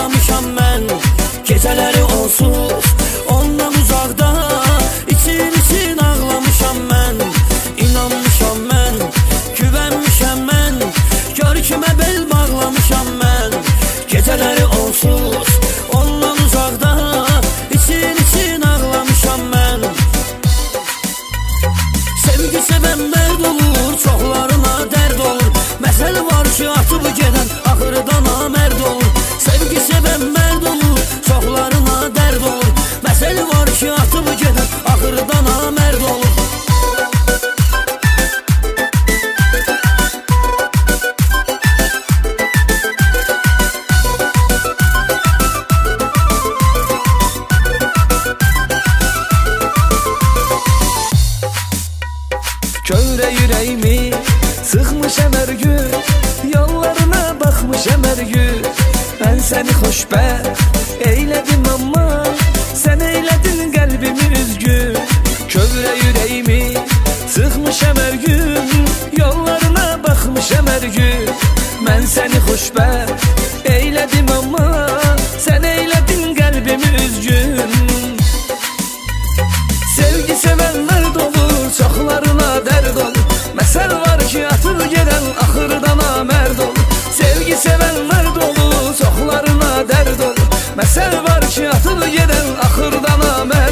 ağlamışam mən. Gecələri onsuz ondan uzaqda için ağlamışam mən. İnanmışam mən, güvənmişəm mən, görkümə bel bağlamışam mən. Gecələri onsuz ondan uzaqda için ağlamışam mən. Sevgi sevən mərd olur, çoxlarına dərd olur. Məsəl var ki, atıb gedən axırda namərd olur. Sevgi sevən mərd olur, çoxlarına dərd olur. Məsəl var ki, atıb gedən axırda namərd olur. Kövrə ürəyimi sıxmışam hər gün, yollarına baxmışam hər gün. Mən səni xoşbəxt eylədim, amma sən eylədin qəlbimi üzgün. Kövrə ürəyimi sıxmışam hər gün, yollarına baxmışam hər gün. Mən səni xoşbəxt eylədim, amma sən eylədin qəlbimi üzgün. Sevgi sevənlər dolur, çoxlarına dərd olur. Məsəl var ki, atıb gedən axırda namərd olur. Sevgi sevənlər dolur, çoxlarına dərd olur. Məsəl var ki, atıb gedən axırda namərd olur.